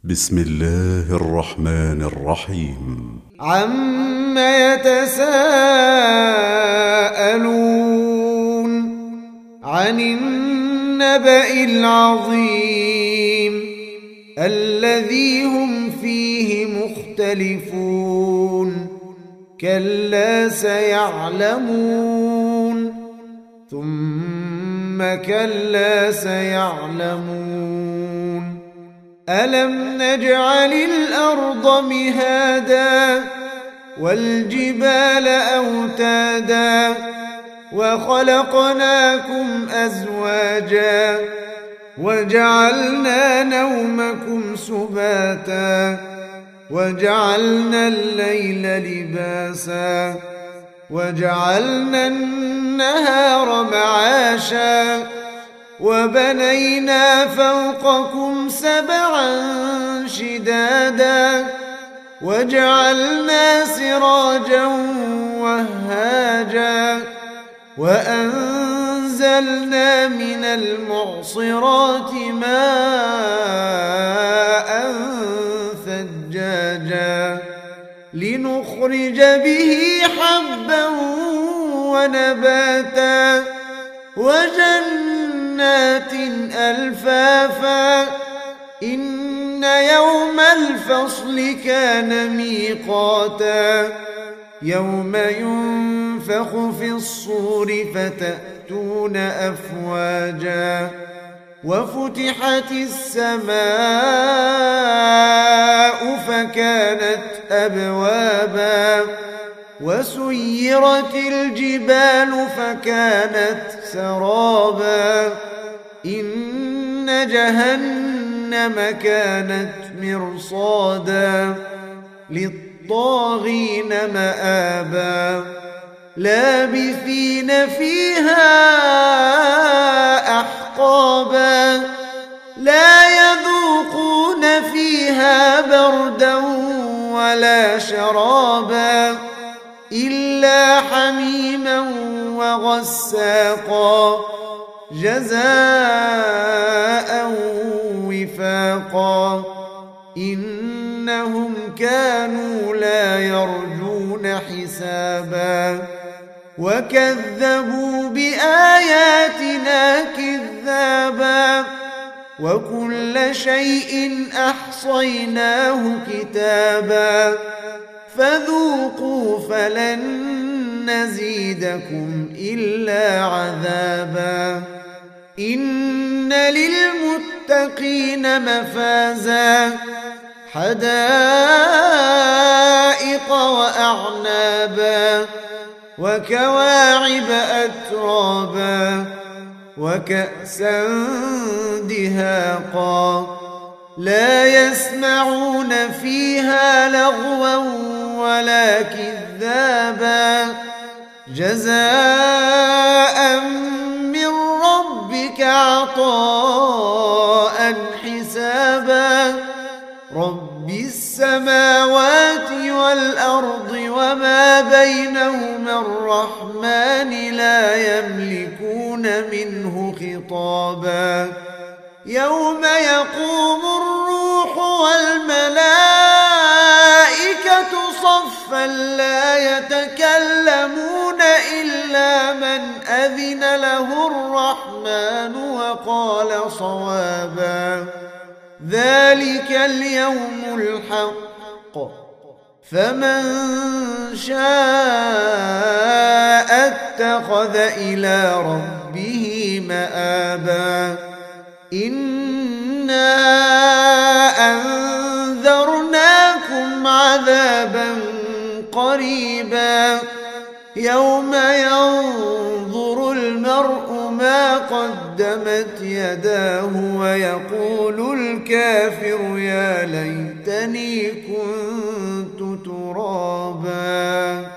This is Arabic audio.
بسم الله الرحمن الرحيم. عم يتساءلون عن النبأ العظيم الذي هم فيه مختلفون كلا سيعلمون ثم كلا سيعلمون ألم نجعل الأرض مهادا والجبال أوتادا وخلقناكم أزواجا وجعلنا نومكم سباتا وجعلنا الليل لباسا وجعلنا النهار معاشا وبنينا فوقكم سبعا شدادا وجعلنا سراجا وهاجا وأنزلنا من المعصرات ماء ثجاجا لنخرج به حبا ونباتا وجنات ألفافا إن يوم الفصل كان ميقاتا يوم ينفخ في الصور فتأتون أفواجا وفتحت السماء فكانت أبوابا وسيرت الجبال فكانت سرابا إن جهنم كانت مرصادا للطاغين مآبا لابثين فيها أحقابا لا يذوقون فيها بردا ولا شرابا إلا حميما وغساقا جزاء وفاقا إنهم كانوا لا يرجون حسابا وكذبوا بآياتنا كذابا وكل شيء أحصيناه كتابا فذوقوا فلن نزيدكم إلا عذابا إن للمتقين مفازا حدائق وأعنابا وكواعب أترابا وكأسا دهاقا لا يسمعون فيها لغوا ولا كذابا جزاء من ربك عطاء حسابا رب السماوات والأرض وما بينهما الرحمن لا يملكون منه خطابا يوم يقوم الروح والملائكة صفا لا يتكلمون إلا من أذن له الرحمن وقال صوابا ذلك اليوم الحق فمن شاء اتخذ إلى ربه مآبا إنا أنذرناكم عذابا قريبا يوم ينظر المرء ما قدمت يداه ويقول الكافر يا ليتني كنت ترابا.